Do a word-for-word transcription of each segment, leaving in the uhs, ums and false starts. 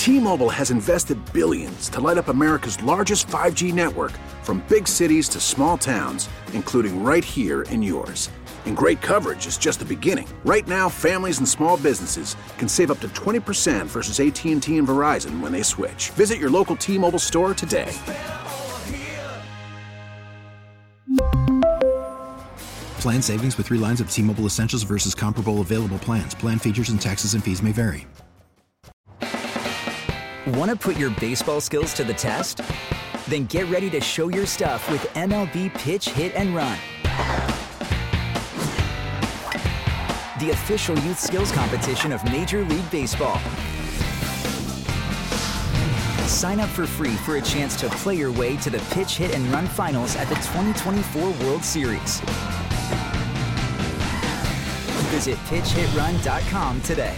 T-Mobile has invested billions to light up America's largest five G network, from big cities to small towns, including right here in yours. And great coverage is just the beginning. Right now, families and small businesses can save up to twenty percent versus A T and T and Verizon when they switch. Visit your local T-Mobile store today. Plan savings with three lines of T-Mobile Essentials versus comparable available plans. Plan features and taxes and fees may vary. Want to put your baseball skills to the test? Then get ready to show your stuff with M L B Pitch, Hit, and Run. The official youth skills competition of Major League Baseball. Sign up for free for a chance to play your way to the Pitch, Hit, and Run finals at the twenty twenty-four World Series. Visit pitch hit run dot com today.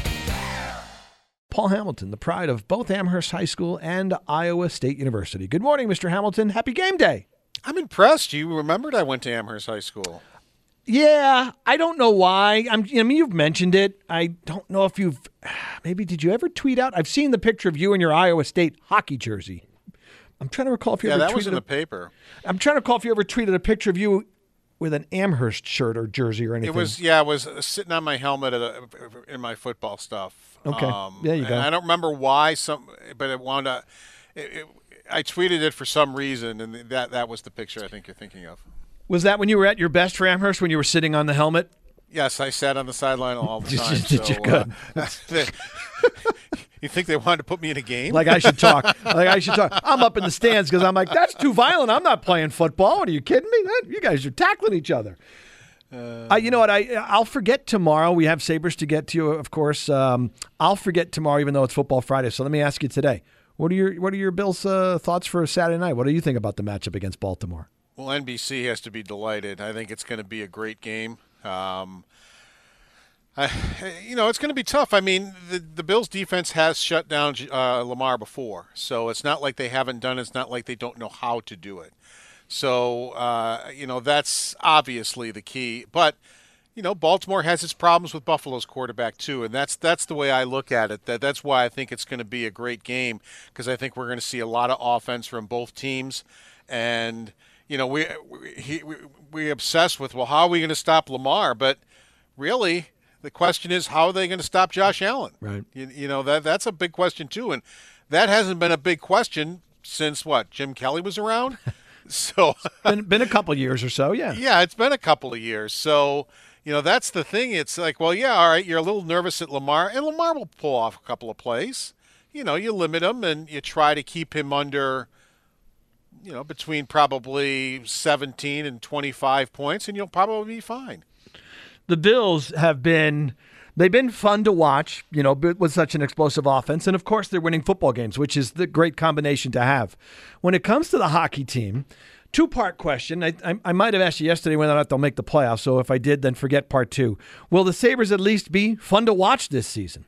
Paul Hamilton, the pride of both Amherst High School and Iowa State University. Good morning, Mister Hamilton. Happy game day. I'm impressed. You remembered I went to Amherst High School. Yeah, I don't know why. I'm, I mean, you've mentioned it. I don't know if you've, maybe did you ever tweet out? I've seen the picture of you in your Iowa State hockey jersey. I'm trying to recall if you yeah, ever tweeted. Yeah, that was in a, the paper. I'm trying to recall if you ever tweeted a picture of you with an Amherst shirt or jersey or anything. It was, yeah, it was sitting on my helmet at a, in my football stuff. Okay, um, there you go. I don't remember why, some, but it wound up, it, it, I tweeted it for some reason, and that, that was the picture I think you're thinking of. Was that when you were at your best for Amherst, when you were sitting on the helmet? Yes, I sat on the sideline all the time. Did so, you good? Uh, you think they wanted to put me in a game? Like I should talk. Like I should talk. I'm up in the stands because I'm like, that's too violent. I'm not playing football. What, are you kidding me? You guys are tackling each other. Uh, uh, you know what? I I'll forget tomorrow. We have Sabres to get to, of course. Um, I'll forget tomorrow, even though it's Football Friday. So let me ask you today: What are your What are your Bills' uh, thoughts for Saturday night? What do you think about the matchup against Baltimore? Well, N B C has to be delighted. I think it's going to be a great game. Um, I, you know, it's going to be tough. I mean, the, the Bills' defense has shut down uh, Lamar before, so it's not like they haven't done it. It's not like they don't know how to do it. So, uh, you know, that's obviously the key. But, you know, Baltimore has its problems with Buffalo's quarterback too, and that's that's the way I look at it. That That's why I think it's going to be a great game, because I think we're going to see a lot of offense from both teams. And, you know, we we, we, we obsess with, well, how are we going to stop Lamar? But really, the question is, how are they going to stop Josh Allen? Right. You, you know, that that's a big question too. And that hasn't been a big question since, what, Jim Kelly was around? So been been a couple years or so, yeah. Yeah, it's been a couple of years. So, you know, that's the thing. It's like, well, yeah, all right, you're a little nervous at Lamar, and Lamar will pull off a couple of plays. You know, you limit him and you try to keep him under, you know, between probably seventeen and twenty-five points, and you'll probably be fine. The Bills have been they've been fun to watch, you know, with such an explosive offense. And, of course, they're winning football games, which is the great combination to have. When it comes to the hockey team, two-part question. I, I, I might have asked you yesterday whether or not they'll make the playoffs, so if I did, then forget part two. Will the Sabres at least be fun to watch this season?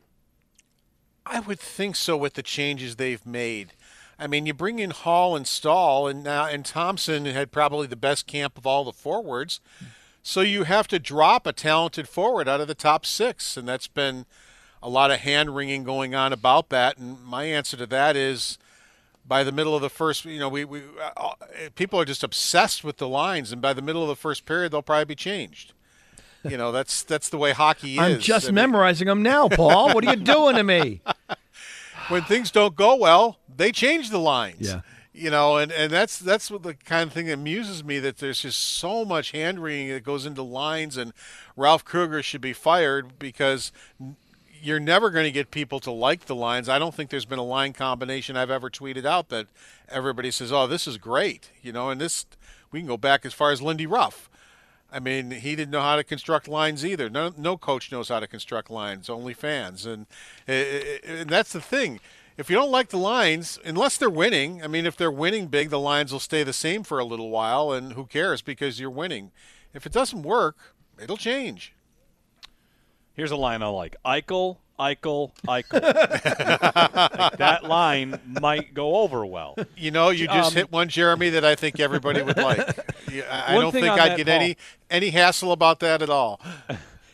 I would think so with the changes they've made. I mean, you bring in Hall and Stahl, and, uh, and Thompson had probably the best camp of all the forwards. So you have to drop a talented forward out of the top six, and that's been a lot of hand-wringing going on about that. And my answer to that is, by the middle of the first, you know, we, we uh, people are just obsessed with the lines, and by the middle of the first period, they'll probably be changed. You know, that's that's the way hockey is. I'm just I mean, memorizing them now, Paul. What are you doing to me? When things don't go well, they change the lines. Yeah. You know, and, and that's that's what the kind of thing that amuses me, that there's just so much hand-wringing that goes into lines, and Ralph Kruger should be fired, because you're never going to get people to like the lines. I don't think there's been a line combination I've ever tweeted out that everybody says, oh, this is great. You know, and this, we can go back as far as Lindy Ruff. I mean, he didn't know how to construct lines either. No, no coach knows how to construct lines, only fans. And, and that's the thing. If you don't like the lines, unless they're winning, I mean, if they're winning big, the lines will stay the same for a little while, and who cares, because you're winning. If it doesn't work, it'll change. Here's a line I like. Eichel, Eichel, Eichel. Like, that line might go over well. You know, you just um, hit one, Jeremy, that I think everybody would like. I One don't thing think on I'd that, get Paul. any any hassle about that at all.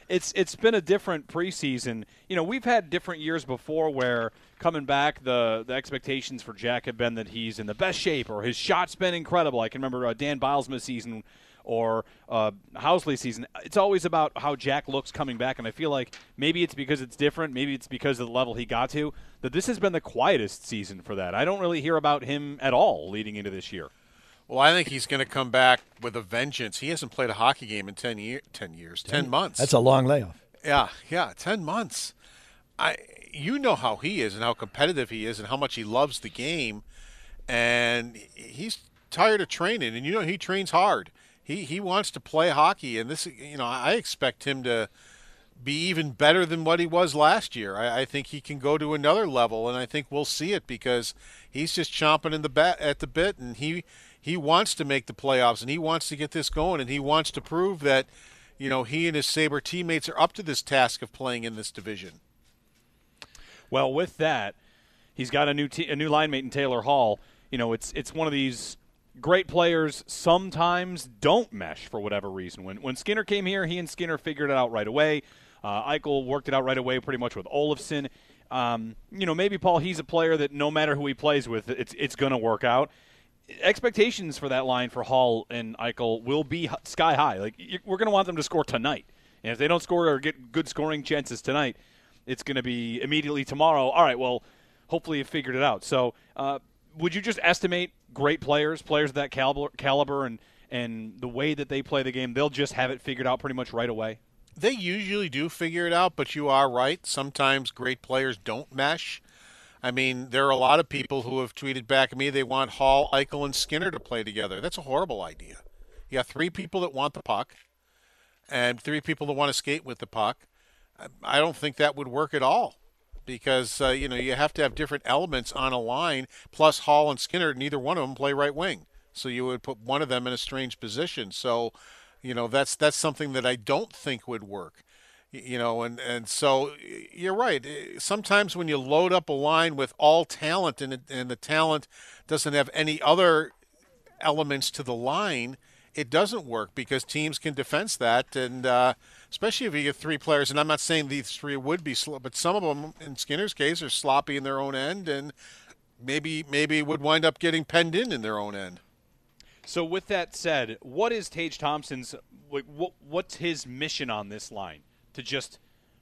it's it's been a different preseason. You know, we've had different years before where coming back, the the expectations for Jack have been that he's in the best shape or his shot's been incredible. I can remember uh, Dan Bilesma's season or uh, Housley's season. It's always about how Jack looks coming back, and I feel like maybe it's because it's different, maybe it's because of the level he got to, that this has been the quietest season for that. I don't really hear about him at all leading into this year. Well, I think he's going to come back with a vengeance. He hasn't played a hockey game in ten, year, ten years, ten, ten months. That's a long layoff. Yeah, yeah, ten months. I, you know how he is and how competitive he is and how much he loves the game, and he's tired of training. And you know he trains hard. He he wants to play hockey, and this, you know, I expect him to be even better than what he was last year. I, I think he can go to another level, and I think we'll see it because he's just chomping in the bat at the bit, and he he wants to make the playoffs, and he wants to get this going, and he wants to prove that, you know, he and his Sabre teammates are up to this task of playing in this division. Well, with that, he's got a new te- a new line mate in Taylor Hall. You know, it's it's one of these great players sometimes don't mesh for whatever reason. When when Skinner came here, he and Skinner figured it out right away. Uh, Eichel worked it out right away pretty much with Olofsson. Um, you know, maybe, Paul, he's a player that no matter who he plays with, it's it's going to work out. Expectations for that line for Hall and Eichel will be sky high. Like, you, we're going to want them to score tonight. And if they don't score or get good scoring chances tonight, it's going to be immediately tomorrow. All right, well, hopefully you figured it out. So uh, would you just estimate great players, players of that caliber, caliber and, and the way that they play the game, they'll just have it figured out pretty much right away? They usually do figure it out, but you are right. Sometimes great players don't mesh. I mean, there are a lot of people who have tweeted back at me they want Hall, Eichel, and Skinner to play together. That's a horrible idea. You got three people that want the puck and three people that want to skate with the puck. I don't think that would work at all because, uh, you know, you have to have different elements on a line, plus Hall and Skinner, neither one of them play right wing. So you would put one of them in a strange position. So, you know, that's that's something that I don't think would work. You know, and, and so you're right. Sometimes when you load up a line with all talent and, and the talent doesn't have any other elements to the line, it doesn't work because teams can defense that. And uh, especially if you get three players, and I'm not saying these three would be slow, but some of them, in Skinner's case, are sloppy in their own end and maybe maybe would wind up getting penned in in their own end. So with that said, what is Tage Thompson's what, what's his mission on this line? To just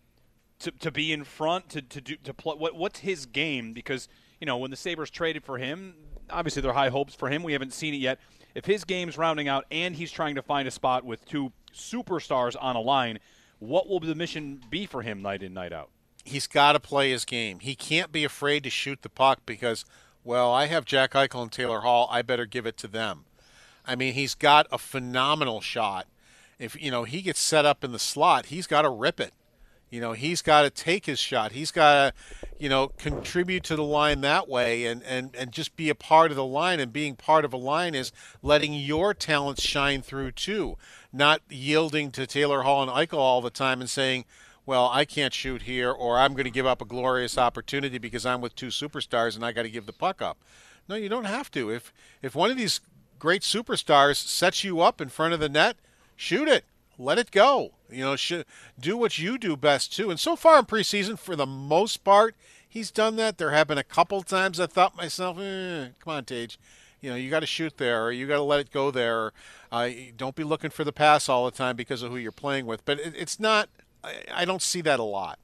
to to be in front, to to do to play. What what's his game? Because you know when the Sabres traded for him, obviously there are high hopes for him. We haven't seen it yet. If his game's rounding out and he's trying to find a spot with two superstars on a line, what will the mission be for him night in, night out? He's got to play his game. He can't be afraid to shoot the puck because, well, I have Jack Eichel and Taylor Hall. I better give it to them. I mean, he's got a phenomenal shot. If, you know, he gets set up in the slot, he's got to rip it. You know, he's got to take his shot. He's got to, you know, contribute to the line that way and, and, and just be a part of the line. And being part of a line is letting your talents shine through too, not yielding to Taylor Hall and Eichel all the time and saying, well, I can't shoot here or I'm going to give up a glorious opportunity because I'm with two superstars and I got to give the puck up. No, you don't have to. If if one of these great superstars sets you up in front of the net, shoot it. Let it go. You know, sh- do what you do best, too. And so far in preseason, for the most part, he's done that. There have been a couple times I thought myself, eh, come on, Tage. You know, you got to shoot there, or you got to let it go there. Or, uh, don't be looking for the pass all the time because of who you're playing with. But it, it's not I, – I don't see that a lot.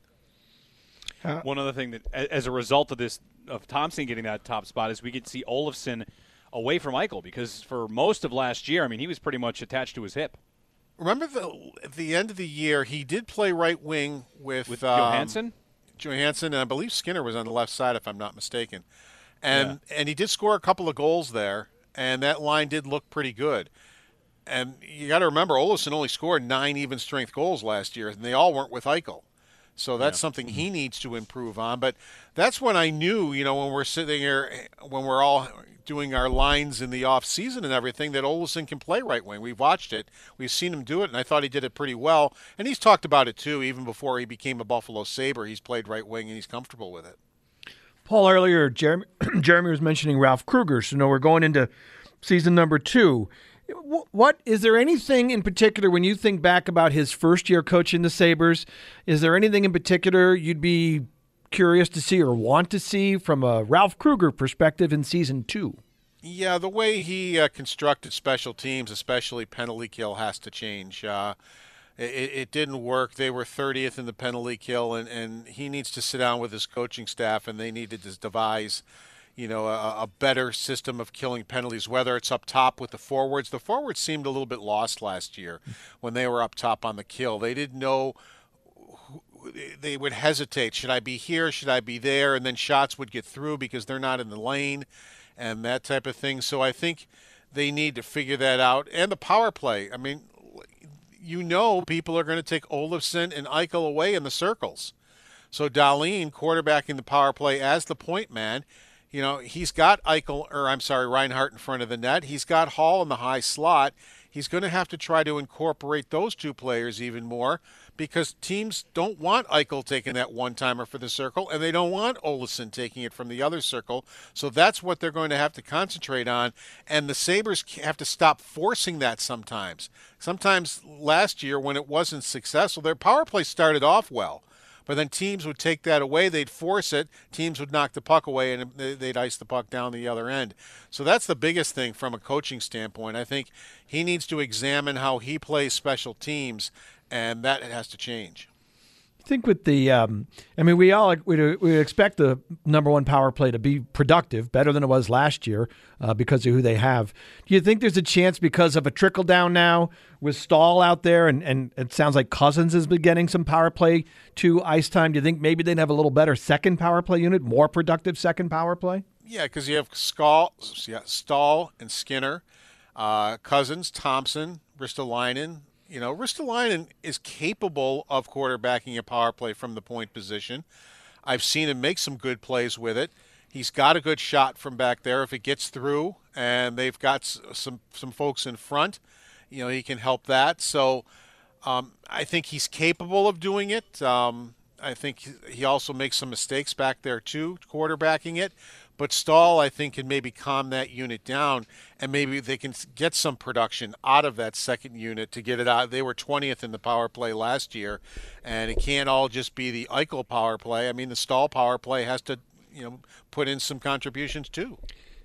One other thing that, as a result of this, of Thompson getting that top spot, is we get to see Olofsson away from Eichel because for most of last year, I mean, he was pretty much attached to his hip. Remember the, at the end of the year, he did play right wing with, with um, Johansson? Johansson, and I believe Skinner was on the left side, if I'm not mistaken. And yeah. and he did score a couple of goals there, and that line did look pretty good. And you got to remember, Olofsson only scored nine even-strength goals last year, and they all weren't with Eichel. So that's yeah. something he needs to improve on. But that's when I knew, you know, when we're sitting here, when we're all doing our lines in the off season and everything, that Olofsson can play right wing. We've watched it. We've seen him do it, and I thought he did it pretty well. And he's talked about it, too. Even before he became a Buffalo Sabre, he's played right wing, and he's comfortable with it. Paul, earlier, Jeremy, Jeremy was mentioning Ralph Kruger. So, you know, we're going into season number two. What is there anything in particular when you think back about his first year coaching the Sabres? Is there anything in particular you'd be curious to see or want to see from a Ralph Krueger perspective in season two? Yeah, the way he uh, constructed special teams, especially penalty kill, has to change. Uh, it, it didn't work. They were thirtieth in the penalty kill, and, and he needs to sit down with his coaching staff, and they needed to devise, you know, a, a better system of killing penalties, whether it's up top with the forwards. The forwards seemed a little bit lost last year when they were up top on the kill. They didn't know. They would hesitate. Should I be here? Should I be there? And then shots would get through because they're not in the lane and that type of thing. So I think they need to figure that out. And the power play. I mean, you know people are going to take Olofsson and Eichel away in the circles. So Dahlin quarterbacking the power play as the point man. You know, he's got Eichel, or I'm sorry, Reinhart in front of the net. He's got Hall in the high slot. He's going to have to try to incorporate those two players even more because teams don't want Eichel taking that one-timer for the circle, and they don't want Olofsson taking it from the other circle. So that's what they're going to have to concentrate on, and the Sabres have to stop forcing that sometimes. Sometimes last year when it wasn't successful, their power play started off well. But then teams would take that away, they'd force it, teams would knock the puck away, and they'd ice the puck down the other end. So that's the biggest thing from a coaching standpoint. I think he needs to examine how he plays special teams, and that has to change. I think with the, um, I mean, we all we we expect the number one power play to be productive, better than it was last year uh, because of who they have. Do you think there's a chance because of a trickle down now with Stahl out there, and, and it sounds like Cousins has been getting some power play to ice time? Do you think maybe they'd have a little better second power play unit, more productive second power play? Yeah, because you have Stahl, yeah, Stahl and Skinner, uh, Cousins, Thompson, Ristolainen. You know, Ristolainen is capable of quarterbacking a power play from the point position. I've seen him make some good plays with it. He's got a good shot from back there. If it gets through and they've got some some folks in front, you know, he can help that. So um, I think he's capable of doing it. Um, I think he also makes some mistakes back there too, quarterbacking it. But Stahl, I think, can maybe calm that unit down, and maybe they can get some production out of that second unit to get it out. They were twentieth in the power play last year, and it can't all just be the Eichel power play. I mean, the Stahl power play has to, you know, put in some contributions too.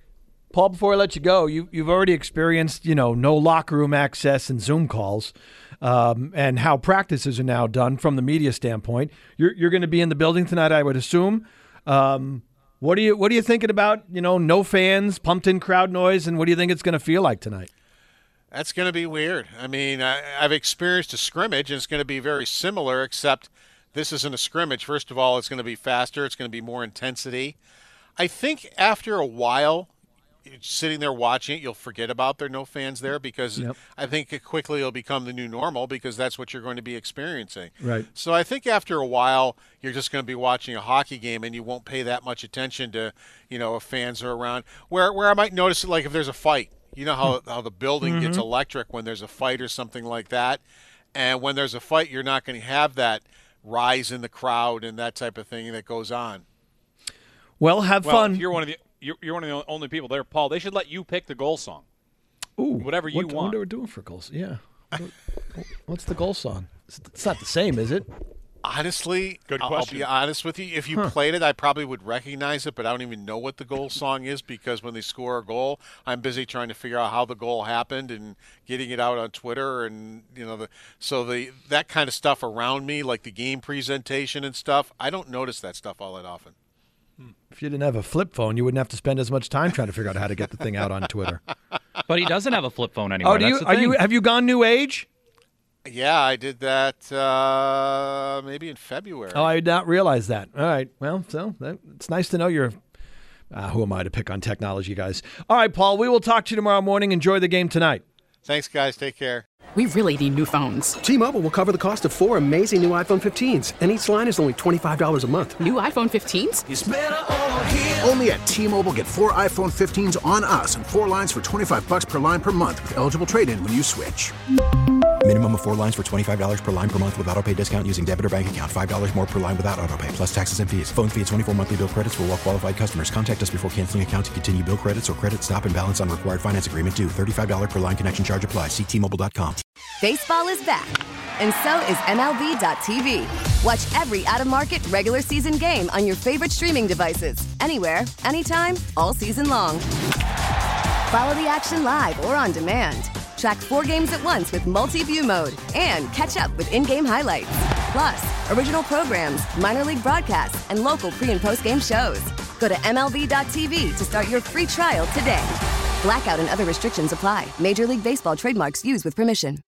Paul, before I let you go, you, you've already experienced, you know, no locker room access and Zoom calls, um, and how practices are now done from the media standpoint. You're you're going to be in the building tonight, I would assume. Um, What are you What are you thinking about? You know, no fans, pumped in crowd noise, and what do you think it's going to feel like tonight? That's going to be weird. I mean, I, I've experienced a scrimmage, and it's going to be very similar, except this isn't a scrimmage. First of all, it's going to be faster. It's going to be more intensity. I think after a while, sitting there watching it, you'll forget about there are no fans there because yep. I think it quickly will become the new normal because that's what you're going to be experiencing. Right. So I think after a while, you're just going to be watching a hockey game and you won't pay that much attention to, you know, if fans are around. Where where I might notice it, like if there's a fight, you know how, how the building mm-hmm. gets electric when there's a fight or something like that. And when there's a fight, you're not going to have that rise in the crowd and that type of thing that goes on. Well, have well, fun. If you're one of the You're, you're one of the only people there, Paul. They should let you pick the goal song. Ooh, whatever you what, want. What are we doing for goals? Yeah. What's the goal song? It's not the same, is it? Honestly, good I'll, question. I'll be honest with you. If you huh. played it, I probably would recognize it, but I don't even know what the goal song is because when they score a goal, I'm busy trying to figure out how the goal happened and getting it out on Twitter and you know the so the that kind of stuff around me, like the game presentation and stuff. I don't notice that stuff all that often. If you didn't have a flip phone, you wouldn't have to spend as much time trying to figure out how to get the thing out on Twitter. But he doesn't have a flip phone anymore. Oh, do you? That's the are thing. you? Have you gone new age? Yeah, I did that uh, maybe in February. Oh, I did not realize that. All right. Well, so that, it's nice to know you're. Uh, who am I to pick on technology, guys? All right, Paul. We will talk to you tomorrow morning. Enjoy the game tonight. Thanks, guys. Take care. We really need new phones. T-Mobile will cover the cost of four amazing new iPhone fifteens, and each line is only twenty-five dollars a month. New iPhone fifteens? It's better over here. Only at T-Mobile, get four iPhone fifteens on us and four lines for twenty-five dollars per line per month with eligible trade-in when you switch. Minimum of four lines for twenty-five dollars per line per month with autopay discount using debit or bank account. five dollars more per line without autopay, plus taxes and fees. Phone fee at twenty-four monthly bill credits for well qualified customers. Contact us before canceling account to continue bill credits or credit stop and balance on required finance agreement due. thirty-five dollars per line connection charge applies. See T Mobile dot com. Baseball is back, and so is M L B dot T V. Watch every out-of-market regular season game on your favorite streaming devices. Anywhere, anytime, all season long. Follow the action live or on demand. Track four games at once with multi-view mode and catch up with in-game highlights. Plus, original programs, minor league broadcasts, and local pre- and post-game shows. Go to M L B dot T V to start your free trial today. Blackout and other restrictions apply. Major League Baseball trademarks used with permission.